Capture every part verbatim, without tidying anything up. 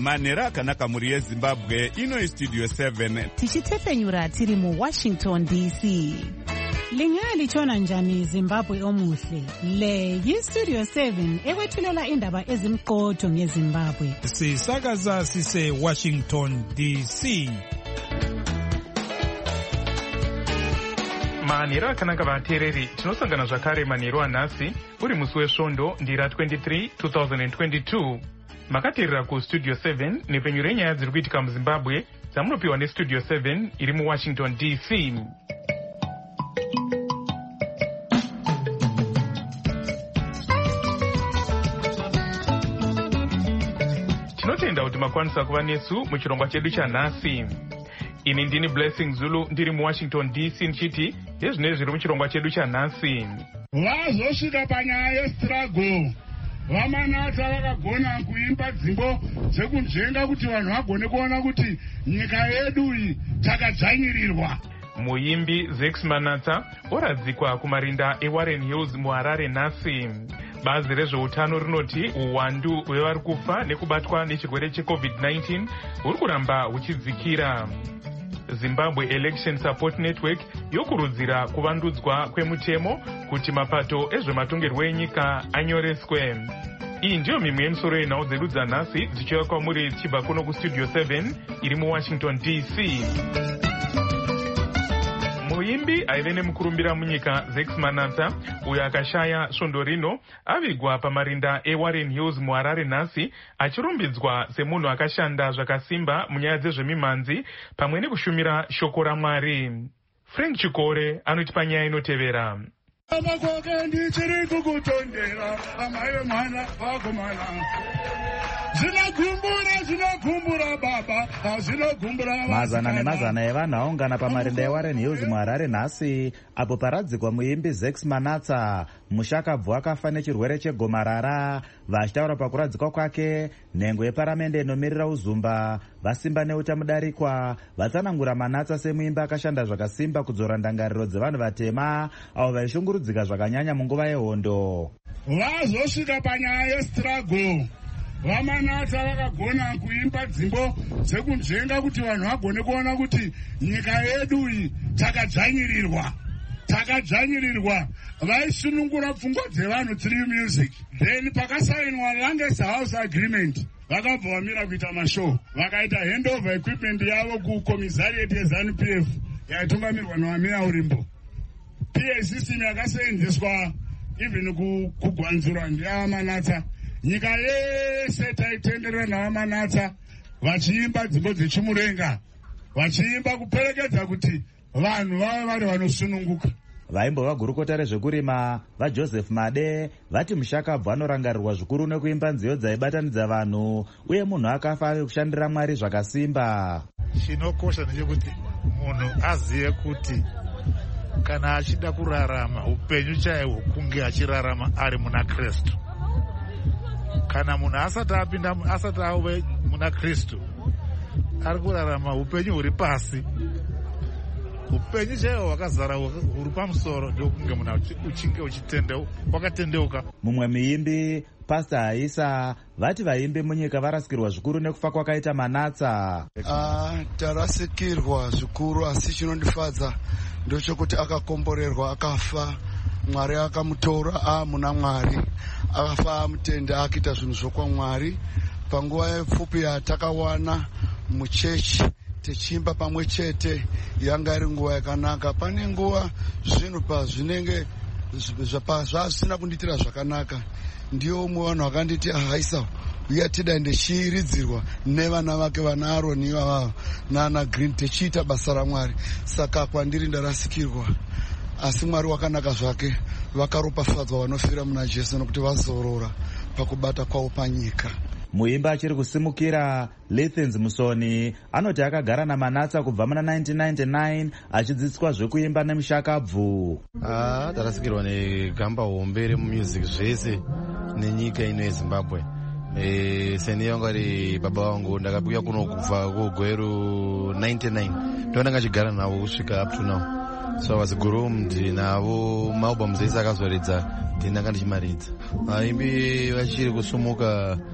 manhero akanaka mhuri yezimbabwe. Ino Studio seven tichitefenyura tiri muWashington D C. Lingalitshona njani Zimbabwe omuhle? Le yiStudio seven ekwethulela indaba ezimqotho ngeZimbabwe. Sisakaza sise Washington D C. manhero akanaka vateereri, tinosangana zvakare manhero anhasi uri musi wesvondo ndira twenty-three two thousand twenty-two. Makateerera kuStudio seven nepenyu renyaya dziri kuitika muZimbabwe dzamunopiwa neStudio seven iri muWashington D C. Tinotenda kuti makwanisa kuva nesu muchirongwa chedu chanhasi. Ini ndini Blessing Zulu ndiri muWashington D C ndichiti ndezvinenge zviri muchirongwa chedu chanhasi. Vazosvika panyaya yestruggle, vamanata vakagona kuimba dzimbo dzekunzvenga kuti vanhu vagone kuona kuti nyika yedu iyi takadzvanyirirwa. Muimbi Zex Manata oradzikwa kumarinda eWarren Hills muHarare nhasi. Bazi rezveutano rinoti uwandu hwevari kufa nekubatwa nechirwere checovid nineteen huri kuramba huchidzikira. Zimbabwe Election Support Network yokurudzira kuvandudzwa kwemutemo kuti mapato ezvematongerwo enyika anyoreswe. Iyi ndiyo mimwe yemisoro yenhau dzedu dzanhasi dzichiuya kwamuri dzichibva kuno kuStudio seven iri muWashington D C. Muimbi aive nemukurumbira munyika Zex Manata uyo akashaya svondo rino avigwa pamarinda eWarren Hills muHarare nhasi achirumbidzwa semunhu akashanda zvakasimba munyaya dzezvemimhanzi pamwe nekushumira shoko raMwari. Frank Chikore anotipa nyaya inotevera. Amakoke ndichiri kukutondera amai mwana vakomana. Zvinogumbura zvinogumbura baba zvinogumbura. Mazana nemazana evanhu aungana pamarinda eWarren Hills muHarare nhasi apo paradzikwa muimbi Zex Manata. Mushakabvu akafa nechirwere chegomarara. Vachitaura pakuradzikwa kwake, nhengo yeparamende inomirira uzumba vasimba neutamudarikwa vatsanangura Manata semuimbi akashanda zvakasimba kudzora ndangariro dzevanhu vatema avo vaishungurudzika zvakanyanya munguva yehondo. Vazosvika panyaya yestruggle, vamanata vakagona kuimba dzimbo dzekunzvenga kuti vanhu vagone kuona kuti nyika yedu iyi takadzvanyirirwa. takadzvanyirirwa. Vaisunungura pfungwa dzevanhu through music. Then pakasainwa Longest House Agreement vakabva vamira kuita mashow, vakaita handover equipment yavo kucommissariat yeZANU-P F yaitungamirwa naMeya Urimbo. P A system yakaseenzeswa even kugwanzura ndiaManata. Nyika yese taitenderera navaManata vachiimba dzimbo dzechimurenga, vachiimba kuperekedza kuti vanhu vave vari vanosununguka. Vaimbova gurukota rezvekurima vaJoseph Made vati mushakabvu anorangarirwa zvikuru nekuimba nziyo dzaibatanidza vanhu uye munhu akafa ave kushandira Mwari zvakasimba. Chinokosha ndechekuti munhu azive kuti kana achida kurarama upenyu chaihwo kunge achirarama ari muna Kristu. Kana munhu asati apinda asati ave muna Kristu ari kurarama upenyu huri pasi. Upenyu chaihwo hwakazara huri pamusoro ndokunge munhu uchinge uchitendeuka wakatendeuka. Mumwe muimbi Pastor Aisa vati vaimbi munyika varasikirwa zvikuru nekufa kwakaita Manata. Ah, tarasikirwa zvikuru, asi chinondifadza ndochokuti akakomborerwa akafa. Mwari akamutora amuna Mwari, akafa amutende akiita zvinhu zvokwamwari. Panguva yepfupi yatakawana muchechi tichimba pamwe chete yanga iri nguva yakanaka. Pane nguva zvinhu pazvinenge zvasina kundiitira zvakanaka, ndiyo umwe vanhu vakanditi ahaisa uya tida ndichiridzirwa nevana vake vana Aroni ivava naana Green tichiita basa raMwari. Saka kwandiri ndarasikirwa, asi Mwari wakanaka zvake. Vakaropafadzwa vanofira muna Jesu nokuti vazorora pakubata kwavo panyika. Muimba achiri kusimukira Lithens Musoni anoti akagara naManata kubva muna nineteen ninety-nine achidzidziswa zvekuimba nemushakabvu. Ah, tarasikirwa negamba hombe remumusic zvese nenyika ino yeZimbabwe. Eh, seni yangu ari baba wangu ndakabuya kuno kubva kugweru ninety-nine. Ndonanga chigara navo kusvika up to now. So I was groomed navo maalbums ese akazoridza ndinanga ndichimaridza. Vaimbi vachiri kusumuka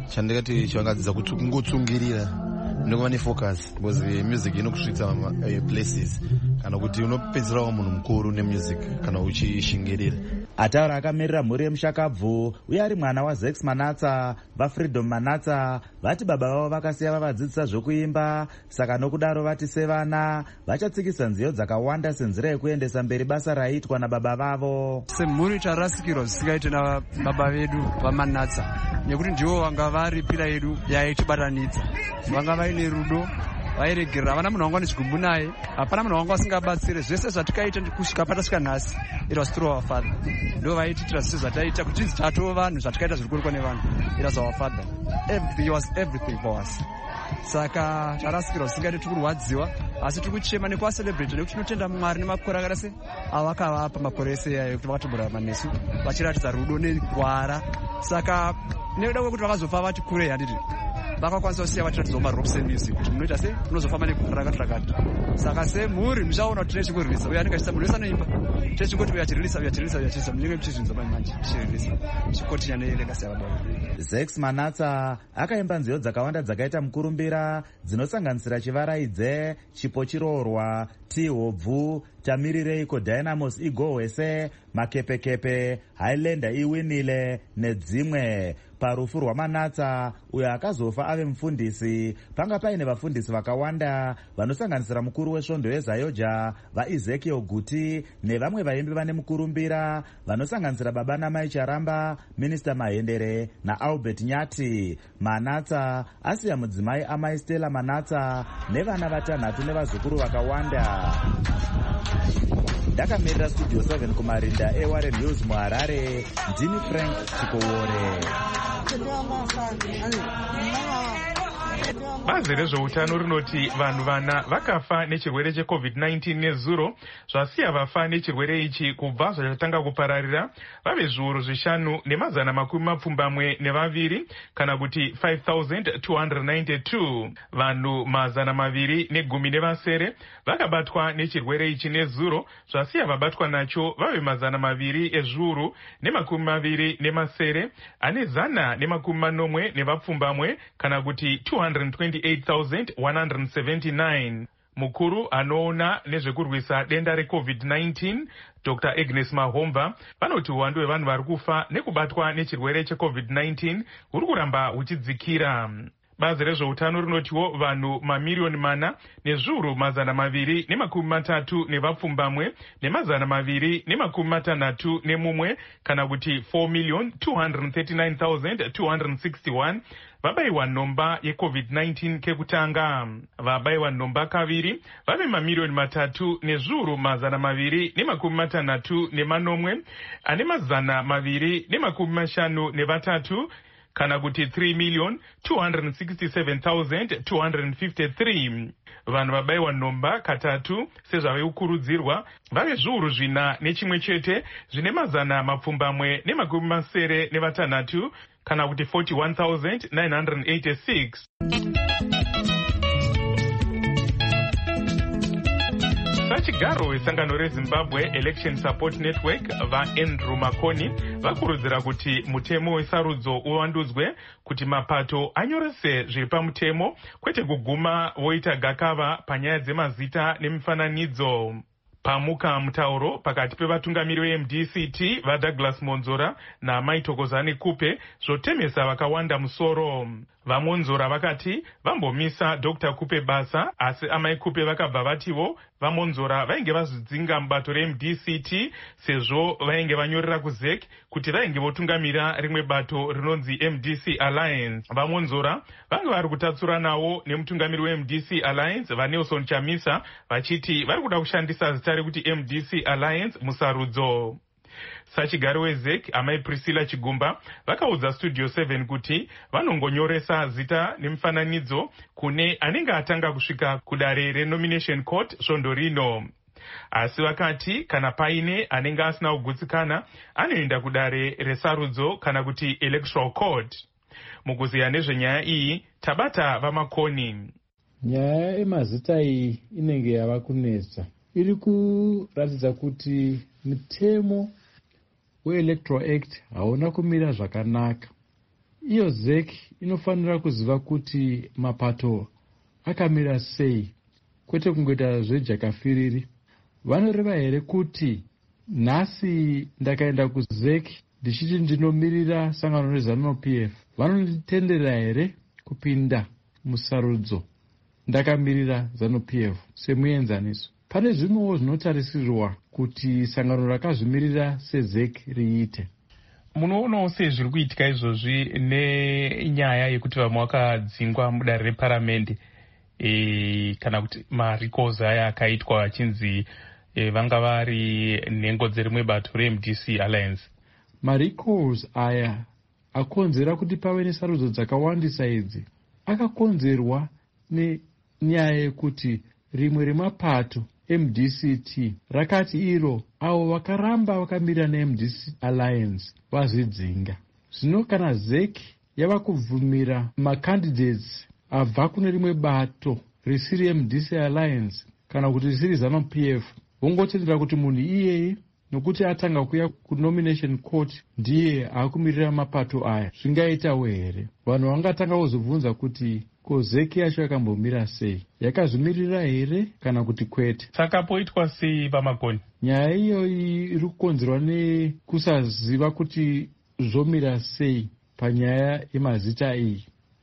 chandingati chivangadzidza kuti kungotsungirira nekuva nefocus because music inokusvitsa places kana kuti unopedzerawo munhu mukuru nemusic kana uchishingirira. Ataura akamirira mhuri yemushakabvu uye ari mwana waZex Manatsa, vaFreedom Manatsa vati baba vavo vakasiya vavadzidzisa zvokuimba, saka nokudaro vati sevana vachatsikisa nziyo dzakawanda senzira yekuendesa mberi basa raiitwa nababa vavo. Semhuri tarasikirwa zvisingaite nababa vedu vaManatsa nekuti ndivo vanga vari pira yedu yaitibatanidza, vanga vaine rudo vairegerera, havana munhu wanga nechigumbu naye, hapana munhu wanga vasingabatsire. Zvese zvatikaita kusvika patasvika nhasi, it was through our father. Ndo vaititira zvese zvataita kuti tinzi tatoo vanhu zvatika zvirikurekwa nevanhu, it was our father. Everything, he was everything for us. Saka tarasikirwa zvisingaite tiri kurwadziwa, asi tiri kuchema nekuacelebrate nekuti tinotenda Mwari nemakore akarese avakavapa makore ese yayo kuti vakatoborarama nesu vachiratidza rudo negwara. Saka nekuda kwekuti vakazofa vati kurei handiti vakakwanisa kusiya vachiratidzawo maropes emusic kuti munoita sei munozofamba negwara rakati rakati. Saka semhuri muchaona kuti tine chingorwisa uyo anenge achita munhu wese anoimba tine chingoti uyo achiririsa uyo achiririsa uyo achiririsa munenge muchizvinza manje chiririsa chikotinya nelegasi yavababa. Zex Manatsa akaimba nziyo dzakawanda dzakaita mukurumbira dzinosanganisira Chivaraidze, Chipo Chiroorwa, Tihobvu, Tamirireiko, Dynamos Igohwese, Makepekepe, Highlander Iwinile nedzimwe. Parufu rwaManatsa uyo akazofa ave mufundisi, panga paine vafundisi vakawanda vanosanganisira mukuru wesvondo yeZayoja vaEzekiel Guti nevamwe vaimbi vane mukurumbira vanosanganisira baba namai Charamba, Minista Mahendere naAlbert Nyati. Manatsa asiya mudzimai amai Stella Manatsa nevana vatanhatu nevazukuru vakawanda. Ndakamirira Studio seven kumarinda eWarren News muHarare, ndini Frank Chikowore. Bazi rezveutano rinoti vanhu vana vakafa nechirwere checovid nineteen nezuro, zvasiya vafa nechirwere ichi kubva zvachatanga kupararira vave zviuru zvishanu nemazana makumi mapfumbamwe nevaviri kana kuti five thousand two hundred ninety-two. Vanhu mazana maviri negumi nevasere vakabatwa nechirwere ichi nezuro, zvasiya vabatwa nacho vave mazana maviri ezviuru nemakumi maviri nemasere ane zana nemakumi manomwe nevapfumbamwe kana kuti two hundred twenty-eight thousand one hundred seventy-nine. Mukuru anoona nezvekurwisa denda recovid nineteen Doctor Agnes Mahomba vanoti uwandu hwevanhu vari kufa nekubatwa nechirwere checovid nineteen huri kuramba huchidzikira. Bazi rezveutano rinotiwo vanhu mamiriyoni mana nezviuru mazana maviri nemakumi matatu nevapfumbamwe nemazana maviri nemakumi matanhatu nemumwe kana kuti four million two hundred thirty-nine thousand two hundred sixty-one vabayiwa nhomba yecovid nineteen kekutanga. Vabayiwa nhomba kaviri vave mamiriyoni matatu nezviuru mazana maviri nemakumi matanhatu nemanomwe ane mazana maviri nemakumi mashanu nevatatu kana kuti three million two hundred sixty-seven thousand two hundred fifty-three. Vanhu vabayiwa nhomba katatu sezvavaikurudzirwa vave zviuru zvina nechimwe chete zvine mazana mapfumbamwe nemakumi masere nevatanhatu kana kuti forty-one thousand nine hundred eighty-six. Sachigaro wesangano reZimbabwe Election Support Network vaAndrew Makoni vakurudzira kuti mutemo wesarudzo uvandudzwe kuti mapato anyorese zviri pamutemo kwete kuguma voita gakava panyaya dzemazita nemifananidzo. Pamuka mutauro pakati pevatungamiri veM D C T vaDouglas Monzora naMaitokozani Kupe zvotemesa vakawanda musoro. VaMonzora vakati vambomisa Doctor Kupe basa, asi amai Kupe vakabva vativo vaMonzora vainge vazvidzinga mubato reM D C T sezvo vainge vanyorera kuZek kuti vainge votungamira rimwe bato rinonzi M D C Alliance. VaMonzora vange vari kutatsura nawo nemutungamiri weM D C Alliance vaNelson Chamisa vachiti vari kuda kushandisa zita rekuti M D C Alliance musarudzo. Sachigari weZek amai Priscilla Chigumba vakaudza Studio seven kuti vanongonyoresa zita nemifananidzo kune anenge atanga kusvika kudare renomination court svondo rino. Asi vakati kana paine anenge asina kugutsikana anoenda kudare resarudzo kana kuti electoral court. Mukuziya nezvenyaya iyi tabata vaMakoni. Nyaya yemazita iyi inenge yava kunetsa. Iri kuratidza kuti mutemo weElectoral Act hauna kumira zvakanaka. iyo Z E C inofanira kuziva kuti mapato akamira sei, kwete kungoita zvejakafiriri. Vanoreva here kuti nhasi ndakaenda kuZ E C ndichiti ndinomirira sangano rezanu P F, vanonditendera here kupinda musarudzo ndakamirira zanu P F semuenzaniso? Pane zvimwewo zvinotarisirwa kuti sangano rakazvimirira seZ E C riite. Munoonawo sezviri kuitika izvozvi nenyaya yekuti vamwe vakadzingwa mudare reparamende e, kana kuti maricals aya akaitwa achinzi e, vanga vari nhengo dzerimwe bato reM D C Alliance. Maricals aya akonzera kuti pave nesarudzo dzakawandisa idzi akakonzerwa nenyaya yekuti rimwe remapato M D C T rakati iro avo vakaramba vakamirira neM D C Alliance vazvidzinga. Zvino kana Z E C yava kubvumira macandidates abva kune rimwe bato risiri M D C Alliance kana kuti risiri zanu P F, vongotendera kuti munhu iyeye nokuti atanga kuya kunomination court ndiye akumirira mapato aya, zvingaitawo here? Vanhu vangatanga kuzobvunza kuti ko Z E C yacho yakambomira sei, yakazvimirira here kana kuti kwete? Saka poitwa sei pamagoni? Nyaya iyoyi iri kukonzerwa nekusaziva kuti zvomira sei panyaya yemazita iyi.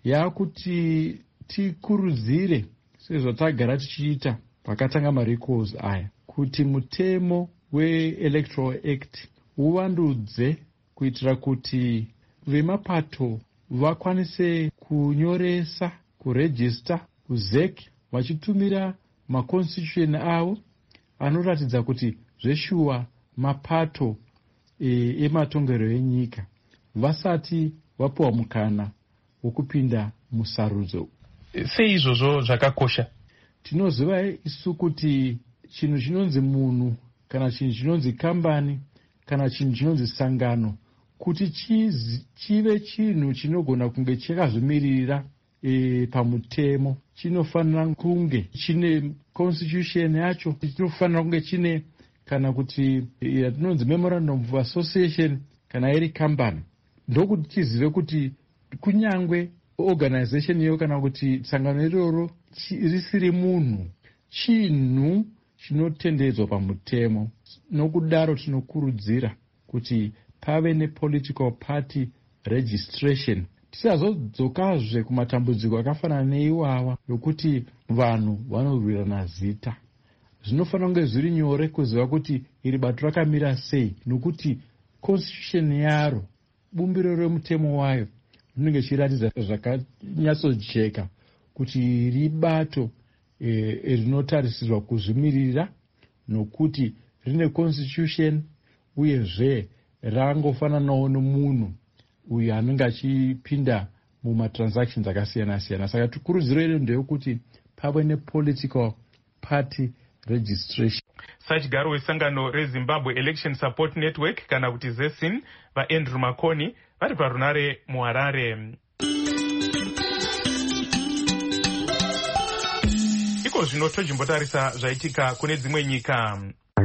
Yakuti tikurudzire sezvatagara tichiita pakatanga maricals aya kuti mutemo weElectoral Act uvandudze kuitira kuti vemapato vakwanise kunyoresa, kuregister kuZ E C vachitumira maconstitution avo anoratidza kuti zveshuwa mapato e, ematongero enyika vasati vapuwa mukana wokupinda musarudzo. Sei izvozvo zvakakosha? Tinoziva isu kuti chinhu chinonzi munhu kana chinhu chinonzi kambani kana chinhu chinonzi sangano kuti chizi, chive chinhu chinogona kunge chakazvimirira e, pamutemo, chinofanira kunge chine constitution yacho, chinofanira kunge chine kana kuti yatinonzi memorandum of association kana iri kambani, ndokuti tizive kuti kunyangwe organization iyo kana kuti sangano iroro risiri munhu, chinhu chinotendedzwa pamutemo. Nokudaro tinokurudzira kuti pave nepolitical party registration, tisazodzokazve kumatambudziko akafanana neiwawa yokuti vanhu vanorwirana zita. Zvinofanira kunge zviri nyore kuziva kuti iri bato rakamira sei, nokuti constitution yaro, bumbiro remutemo wayo, rinenge chiratidza zvakanyatsojeka kuti iri bato e, rinotarisirwa kuzvimirira, nokuti rine constitution uyezve rangofananawo nomunhu uyo anenge achipinda mumatransactions akasiyana siyana. Saka tikurudziro yedu ndeyekuti pave nepolitical party registration. Sachigaro wesangano reZimbabwe Election Support Network kana kuti Z E S I N vaAndrew Makoni vari parunare muHarare. Iko zvino tojimbotarisa zvaitika kune dzimwe nyika.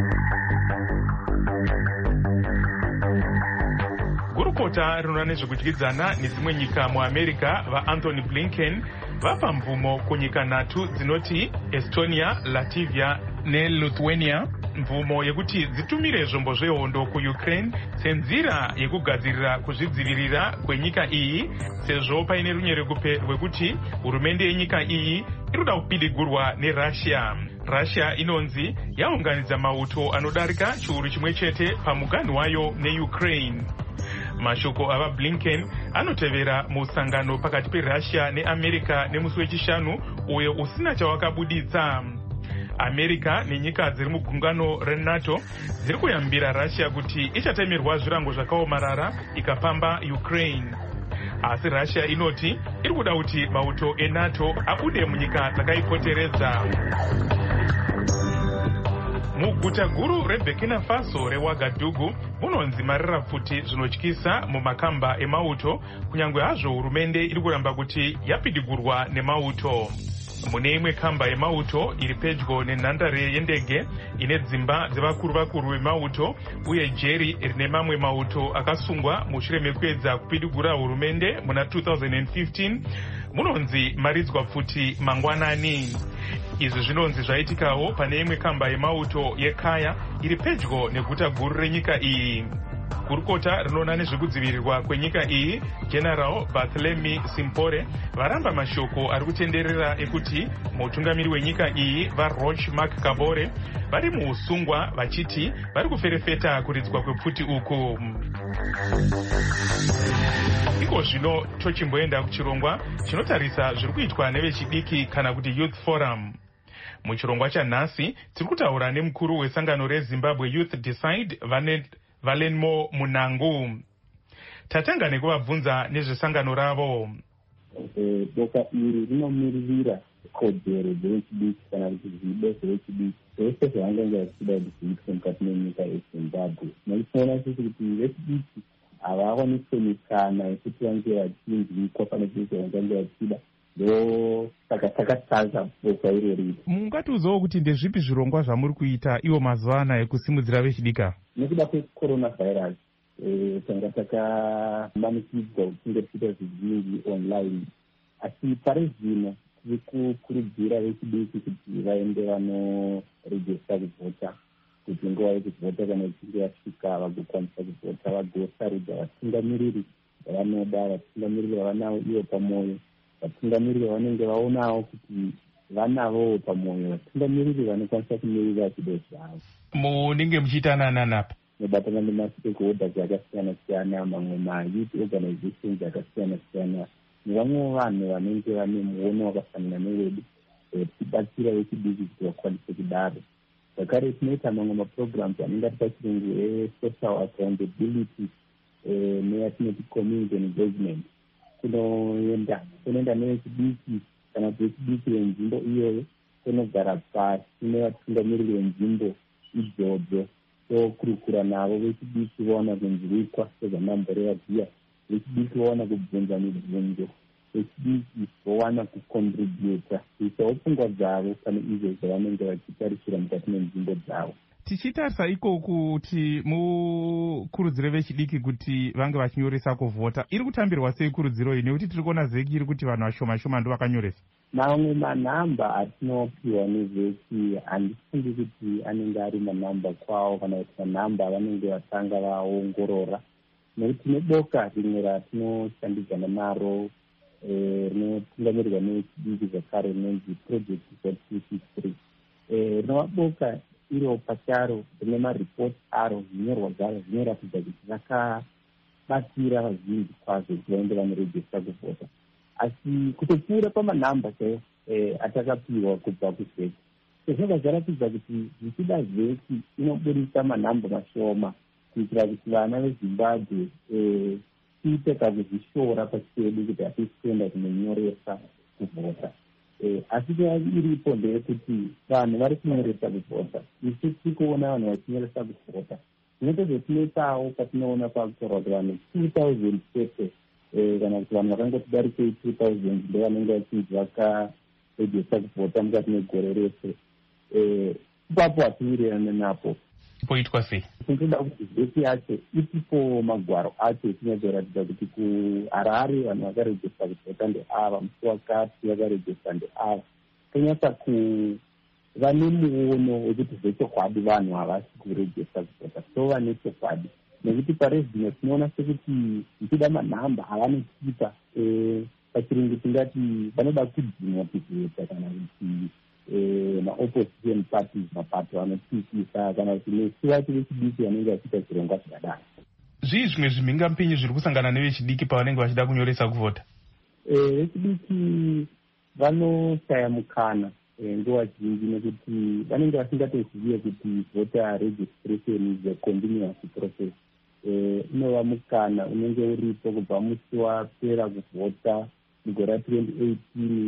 Gurukota rinoona nezvekudyidzana nedzimwe nyika muAmerica vaAnthony Blinken vapa mvumo kunyika nhatu dzinoti Estonia, Latvia neLithuania mvumo yekuti dzitumire zvombo zvehondo kuUkraine senzira yekugadzirira kuzvidzivirira kwenyika iyi, sezvo paine runyerekupe rwekuti hurumende yenyika iyi iri kuda kupidigurwa neRussia. Russia inonzi yaunganidza mauto anodarika chiuru chimwe chete pamuganhu wayo neUkraine. Mashoko ava Blinken anotevera musangano pakati peRussia neAmerica nemusi wechishanu uyo usina chawakabuditsa. America nenyika dziri mugungano reNATO dziri kuyambira Russia kuti ichatemerwa zvirango zvakaomarara ikapamba Ukraine. Asi Russia inoti iri kuda kuti mauto eNATO abude munyika dzakaipoteredza. Guta guru reBurkina Faso reWagadugu munonzi marira pfuti zvinotyisa mumakamba emauto kunyangwe hazvo hurumende iri kuramba kuti yapidigurwa nemauto. Mune imwe kamba yemauto iri pedyo nenhandare yendege ine dzimba dzevakuru vakuru vemauto uye jeri rine mamwe mauto akasungwa mushure mekuedza kupidigura hurumende muna two thousand fifteen munonzi maridzwa pfuti mangwanani. Izvi zvinonzi zvaitikawo pane imwe kamba yemauto yeKaya iri pedyo neguta guru renyika iyi. Gurukota rinoona nezvekudzivirirwa kwenyika iyi General Barthélemy Simpore varamba mashoko ari kutenderera ekuti mutungamiri wenyika iyi vaRoch Marc Kabore vari muusungwa vachiti vari kuferefeta kuridzwa kwepfuti uku. Iko zvino tochimboenda kuchirongwa chinotarisa zviri kuitwa nevechidiki kana kuti Youth Forum. Muchirongwa chanhasi tiri kutaura nemukuru wesangano reZimbabwe Youth Decide Valenmo Munangu. Tatanga nekuvabvunza nezvesangano ravo. Boka iri rinomiririra kodzero dzevechidiki kana kuti zvido zvevechidiki zvese zvavanenge vachida kuti zviitwe mukati menyika yeZimbabwe. Nekuona sisi kuti vechidiki havakwaniswe mikana yekuti vange vachinzwikwa pane chese vangange vachida. Ndo saka takatsaza boka irori. Mungatiudzawo kuti ndezvipi zvirongwa zvamuri kuita iwo mazuva anaya ekusimudzira vechidika? Nekuda kwecoronavirus tanga takamanikidzwa kutinge tichiita zvizhinji online, asi pari zvino tiri kukurudzira vechidiki kuti vaende vanorejista kuvhota, kuti nguva yekuvhota kana ichinge yasvika vagokwanisa kuvhota, vagosarudza vatungamiriri vavanoda, vatungamiriri vavanavo ivo pamwoyo, vatungamiriri vanenge vaonawo kuti vanavo pamwoyo, vatungamiriri vanokwanisa kumirira chido zvavo. Munenge muchiitanana napa? Nobatana nemastakeholders akasiyana siyana, mamwe mayouth organizations akasiyana siyana, nevamwe vanhu vanenge vane muono wakafanana newedu, tichibatsira vechidiki kuti vakwanise kudaro. Zvakare tinoita mamwe maprograms anenge ari pachirungu esocial accountability neyatinoti community engagement. Kunoenda kunoenda nevechidiki kana kuti vechidiki venzvimbo iyoyo, kunogara pasi nevatungamiriri venzvimbo idzodzo, tokurukura navo vechidiki vaona kunzwikwa sezvanamboreva dziya, vechidiki vaona kubvunza mibvunzo, vechidiki vowana kucontributa kuisawo pfungwa dzavo pane izvo zvavanenge vachitarisira mukati menzvimbo dzavo. Tichitarisa iko kuti mukurudzire vechidiki kuti vange vachinyoresa kuvhota, iri kutambirwa sei kurudziro iyi nekuti tiri kuona zeki iri kuti vanhu vashoma shoma ndo vakanyoresa? Mamwe manhamba atinopiwa nevheki handifungi kuti anenge ari manhamba kwavo kana kuti manhamba avanenge vatanga vaongorora, nekuti neboka rimwe ratinoshandidzana naro rinotungamirirwa nevechidiki zvakare rinonzi project two sixty-three rinovaboka iro pacharo rine maripoti aro, zvinyorwa zvaro zvinoratidza kuti vakabatira vazhinji kwazvo kuti vaende vanorejista kuvhota. Asi kutopfuura pamanhamba chaiwo atakapiwa kubva kuvheki, sezvobva zvaratidza kuti zvichida vheki inobudisa manhamba mashoma kuitira kuti vana veZimbabwe tiite kakuzvishora pachedu kuti hatisi kuenda kunonyoresa kuvhota. Asi iripo ndeyekuti vanhu vari kunyoresa kuvhota, isu tiri kuona vanhu vachinyoresa kuvhota. Zvinotozotinoitawo patinoona pakutorwa kuti vanhu two thousand thirty kana kuti vanhu vakangoti darikei two thousand ndo vanenge vachinzi vakarejista kuvhota mukati megore rese. Ipapo hatiwirirane napo. Poitwa sei? Tinotoda kuti vheki yacho itipo magwaro acho etinyazoratidza kuti kuHarare vanhu vakarejista kuvhota ndeava, Muswakati vakarejista ndeava. Tonyatsa kuva nemuono wekuti zvechokwadi vanhu havasi kurejista kuvhota, tova nechokwadi nekuti pari zvino tinoona sekuti ndichida manhamba havanotipa pachirungu tingati vanoda kudzimwa kuvhota kana kuti maopposition parties mapato anotikisa kana kuti nesu vacho vechidiki vanenge vachiita zvirongwa zvakadaro. Zvii zvimwe zvimhingamupinyi zviri kusangana nevechidiki pavanenge vachida kunyoresa kuvhota? Vechidiki vanoshaya mukana nguva zhinji nekuti vanenge vasingatozive kuti voter registration is a continuous process. Inova mukana unenge uripo kubva musi wapera kuvhota mugore twenty eighteen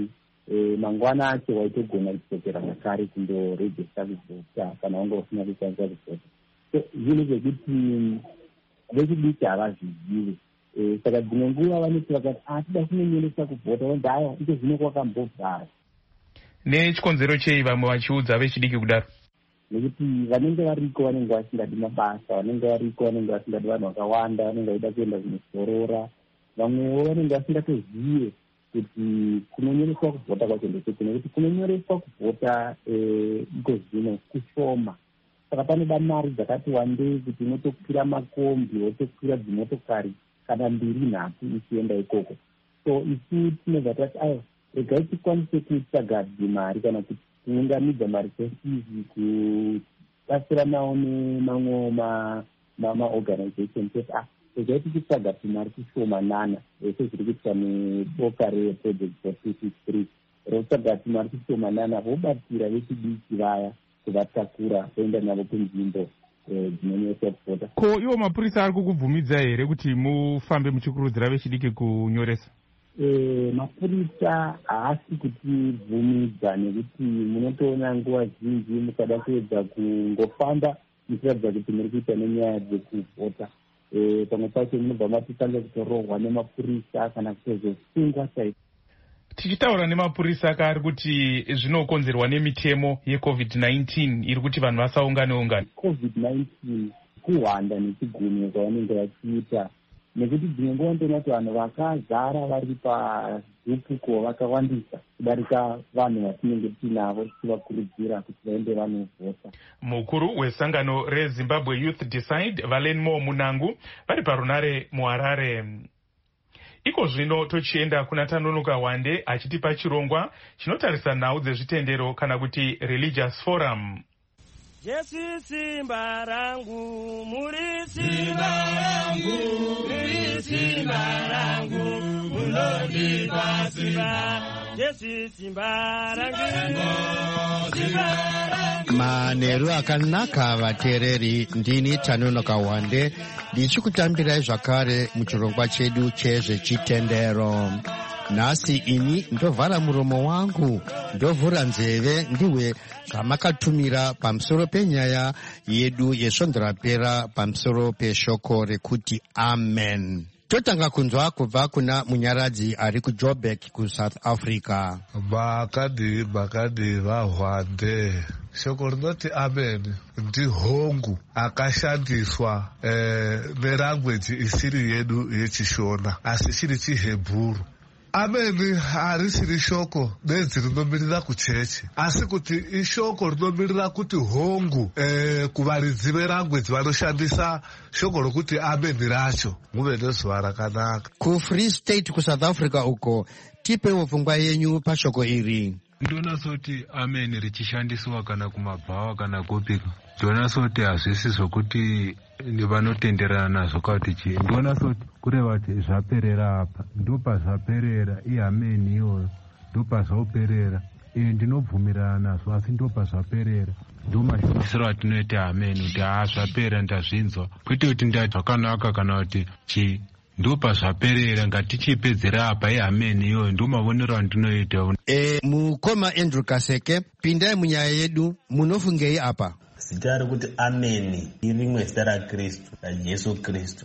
e, mangwana acho waitogona kudzokera zvakare kundorejista kuvhota kana wanga usina kukwanisa kuvhota. So zvinhu zvekuti vechidiki havazvizivi, e, saka dzimwe nguva vanoti vakati atida kunonyoresa kuvhota vanza aya iko zvino kwakambovhara. Nechikonzero chei vamwe vachiudza vechidiki kudaro? Nekuti vanenge variko vanenge vasingadi mabasa, vanenge variko vanenge vasingadi vanhu vakawanda, vanenge vaida kuenda kunozorora. Vamwewo vanenge vasingatozive kuti kunonyoreswa kuvhota kwacho ndecheki, nekuti kunonyoreswa kuvhota iko zvino kushoma. Saka panoda mari dzakati wandei kuti unotokwira makombi, wotokwira dzimotokari kana mbiri nhatu uchienda ikoko. So isu tinobva tati ayo regai tikwanise kutsvaga mari kana kuti kuunganidza mari dzesizi kubatsira nawo nemamwe maorganization kuti ah regai tichitsvaga mari kushomanana sezviri kuitwa neboka reproject two sixty-three rotsvaga mari kushomanana vobatsira vechidiki vaya kuvatakura voenda navo kunzvimbo dzinonyoreswa kuvhota. Ko iwo mapurisa ari kukubvumidza here kuti mufambe muchikurudzira vechidiki kunyoresa? E, mapurisa haasi kutibvumidza nekuti munotoona nguva zhinji mukada kuedza kungofamba muchiratidza kuti muri kuita nenyaya dzekuvhota. E, pamwe pacho munobva matitanga kutorohwa nemapurisa kana kutozosungwa chaiko. Tichitaura nemapurisa akari kuti zvinokonzerwa nemitemo yecovid nineteen iri kuti vanhu vasaungane ungane. covid nineteen kuhwanda nechigumwe kwavanenge vachiita, nekuti dzimwe nguva ndinoona kuti vanhu vakazara vari padhupuko vakawandisa kudarika vanhu vatinenge tinavo tichivakurudzira kuti vaende vanovhota. Mukuru wesangano reZimbabwe Youth Decide Valenmo Munangu vari parunare muHarare. Iko zvino tochienda kuna Tanonoka Wande achitipa chirongwa chinotarisa nhau dzezvitendero kana kuti religious forum. Jesu simba rangu, muri simba rangu, muri simba rangu, munondipa simba. Jesu simba rangu, simba rangu. Manheru akanaka vateereri, ndini Tanonoka Wande ndichikutambirai zvakare muchirongwa chedu chezvechitendero. Nhasi ini ndovhara muromo wangu, ndovhura nzeve ndiwe zvamakatumira pamusoro penyaya yedu yesvonzerapera pamusoro peshoko rekuti amen. Totanga kunzwa kubva kuna munyaradzi ari kuJoburg kuSouth Africa. Bakadi bakadi vahwande. Shoko rinoti amen ndihongu akashandiswa eh, nelanguage isiri yedu yechishona asi chiri chiHebhuru. Ameni harisiri shoko bedzi rinomirira kuchechi asi kuti ishoko rinomirira kuti hongu eh, kuvaridzi velanguage vanoshandisa shoko rokuti ameni racho. Muve nezuva rakanaka. Ku Free State kuSouth Africa uko tipewo pfungwa yenyu pashoko iri. Ndona soti amen richishandiswa kana kumabhawa kana kupika, ndona soti hazvisi zvokuti vanotenderana nazvo kuti chii. Ndona soti kureva kuti zvaperera apa, ndopa zvaperera iameni iyoyo, ndopa zvaoperera. E, ndinobvumirana nazvo asi ndopa zvaperera. Ndo mashandisiro atinoita ameni kuti haa zvapera ndazvinzwa, kwete kuti ndati zvakanaka kana kuti chii. Ndopa zvaperera ngatichipedzera apa iameni iyoyo, ndo mavonero andinoita. E, mukoma Andrew Kaseke, pindai munyaya yedu, munofungei apa? Zita rekuti ameni irimwe zita raKristu, raJesu Kristu.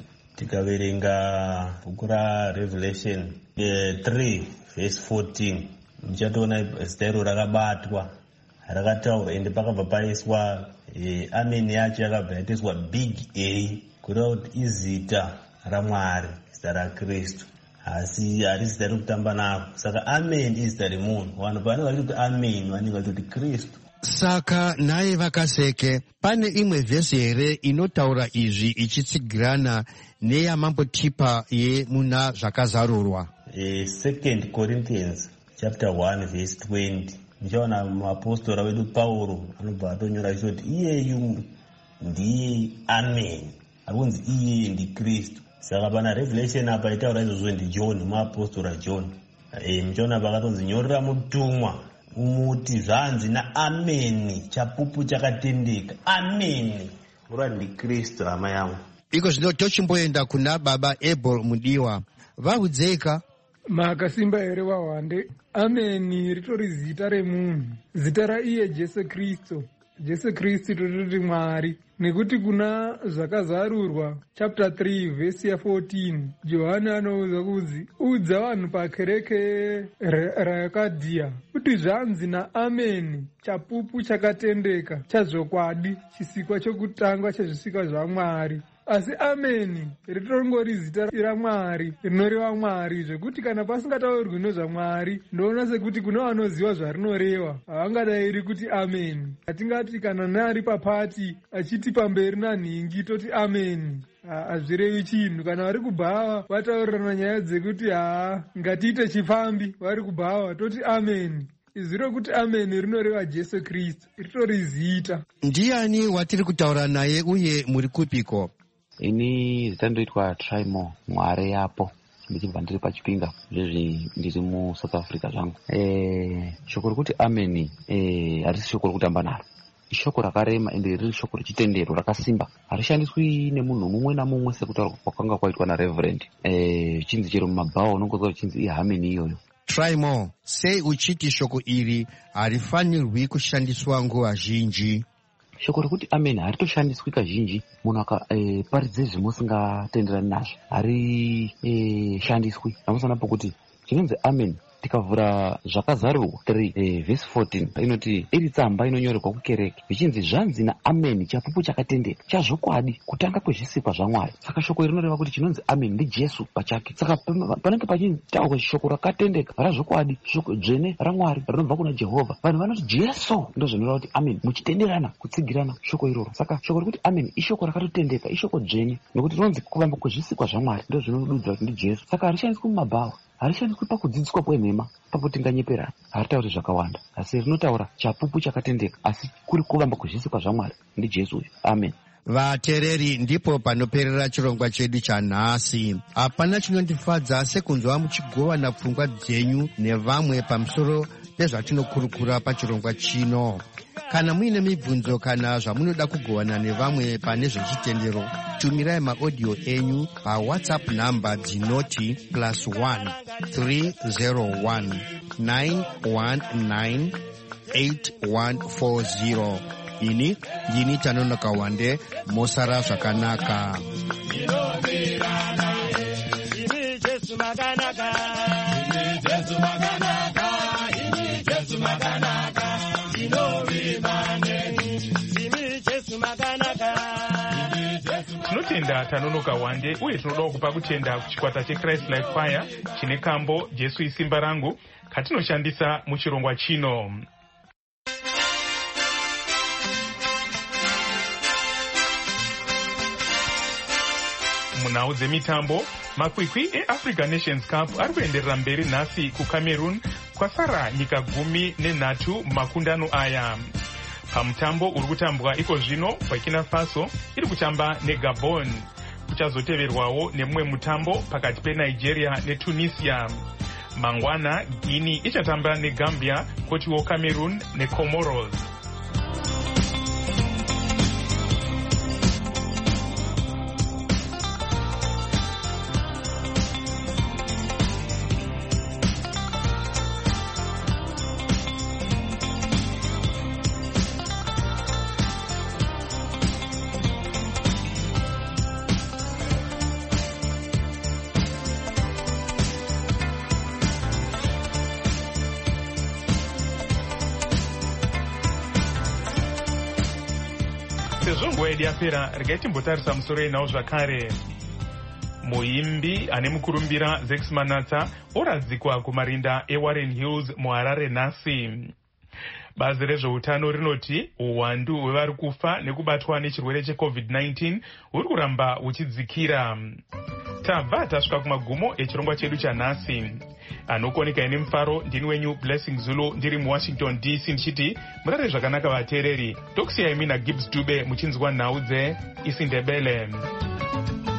Tikaverenga bhuku raRevelation three verse fourteen muchatoona zita iro rakabatwa rakataurwa ende pakabva paiswa e, ameni yacho yakabva yatoiswa big A kureva kuti izita raMwari, zita raKristu, asi hari zita rekutamba nako. Saka ameni izita remunhu. Vanhu pavanenge vachiti ameni vanenge vachiti Kristu. Saka naye Vakaseke, pane imwe vhesi here inotaura izvi ichitsigirana neyamambotipa ye muna zvakazarurwa? E, Second Corinthians chapter one verse twenty. Ndichaona muapostora wedu Pauro anobva atonyora achiti iyeyu ndiye ameni, hakunzi iyeye ndiKristu. Saka pana Revelation apa itaura izvozvo ndi John, muapostora John. E, muchaona pakatonzi nyorera mutumwa umuti zvanzi na ameni, chapupu chakatendeka, ameni, ura ndiKristu hama yangu. Iko zvino tochimboenda kuna baba Abel Mudiwa. Vahudzeka makasimba here vahwande. Ameni ritori zita remunhu, zita raiye Jesu Kristu. Jesu Kristu tototi Mwari, nekuti kuna zvakazarurwa chapter three vhesi ya fourteen, Johani anouza kuzi udza vanhu pakereke raKadhia kuti zvanzi naameni, chapupu chakatendeka chazvokwadi, chisikwa chokutanga chezvisikwa zvaMwari. Asi ameni ritongori zita raMwari rinoreva Mwari, zvekuti kana pasingataurwi nezvaMwari, ndoona sekuti kuna vanoziva zvarinoreva havangadai kuti ameni. Atingati kana neari papati achiti pamberi nanhingi toti ameni, hazvirevi chinhu. Kana vari kubhawa vataurirana nyaya dzekuti haa ngatiite chifambi, vari kubhawa toti ameni. Izwi rokuti ameni rinoreva Jesu Kristu, ritori zita. Ndiani watiri kutaura naye uye muri kupiko? Ini zita ndoitwa Traimo Mware yapo, ndichibva ndiri paChipinga, zvezvi ndiri muSouth Africa zvangu. Eh, shoko rokuti ameni eh harisi shoko rokutamba naro. Ishoko rakarema ende riri shoko rechitendero rakasimba. Harishandiswi nemunhu mumwe namumwe sekutaura kwakanga kwaitwa naReverend. Eh, chinzi chero mumabhawa unongoziva chinzi ihameni iyoyo. Traimo, sei uchiti shoko iri harifanirwi kushandiswa nguva zhinji? Shoko rokuti ameni haritoshandiswi kazhinji munhu akaparidze e, zvimusingatenderani nazvo, hari e, shandiswi. Namusana pokuti chinonzi ameni tikavhura zvakazarurwa three eh, vhesi fourteen inoti iri tsamba inonyorerwa kukereke zvichinzi zvanzi naameni, chapupu chakatendeka chazvokwadi, kutanga kwezvisikwa zvaMwari. Saka shoko iri rinoreva kuti chinonzi ameni ndiJesu pachake. Saka panenge pachitaurwa shoko rakatendeka razvokwadi, shoko dzvene raMwari rinobva kuna Jehovha, vanhu vanoti Jesu, ndozvinoreva kuti ameni, muchitenderana kutsigirana shoko iroro. Saka shoko rekuti ameni ishoko rakatotendeka, ishoko dzvene, nekuti rinonzi kuvamba kwezvisikwa zvaMwari ndozvinodudzira kuti ndiJesu. Saka harishandiswi mumabhawa, harishandiswi pakudzidziswa kwemhema, pakutinganyeperana, haritauri zvakawanda, asi rinotaura chapupu chakatendeka, asi kuri kuvamba kwezvisikwa zvaMwari ndiJesu uyu. Amen. Vateereri, ndipo panoperera chirongwa chedu chanhasi. Hapana chinondifadza sekunzwa muchigovana pfungwa dzenyu nevamwe pamusoro pezvatinokurukura pachirongwa chino. Kana muine mibvunzo kana zvamunoda kugovana nevamwe pane zvechitendero, tumirai maaudio enyu pawhatsapp namba dzinoti plus one three zero one nine one nine eight one four zero. Ini ndini Tanonoka Wande, mosara zvakanaka. Tinotenda Tanonoka Wande uye tinoda kupa kutenda kuchikwata cheChrist Life Fire chine kambo Jesu isimba rangu katinoshandisa muchirongwa chino. Munhau dzemitambo, makwikwi eAfrica Nations Cup ari kuenderera mberi nhasi kuCameroon, kwasara nyika gumi nenhatu mumakundano aya. Pamutambo uri kutambwa iko zvino, Burkina Faso iri kutamba neGabon. Kuchazoteverwawo nemumwe mutambo pakati peNigeria neTunisia. Mangwana Guinea ichatamba neGambia, kotiwo Cameroon neComoros. Sezvo nguva yedu yapera, regai timbotarisa musoro yenhau zvakare. Muimbi ane mukurumbira Zex Manatsa oradzikwa kumarinda eWarren Hills muHarare nhasi. Bazi rezveutano rinoti uwandu hwevari kufa nekubatwa nechirwere checovid nineteen huri kuramba huchidzikira. Tabva tasvika kumagumo echirongwa chedu chanhasi. Anokoneka ine mufaro ndini wenyu Blessing Zulu ndiri muWashington D C ndichiti murare zvakanaka vateereri. Tokusiyai mina Gibbs Dube muchinzwa nhau dzeIsindebele.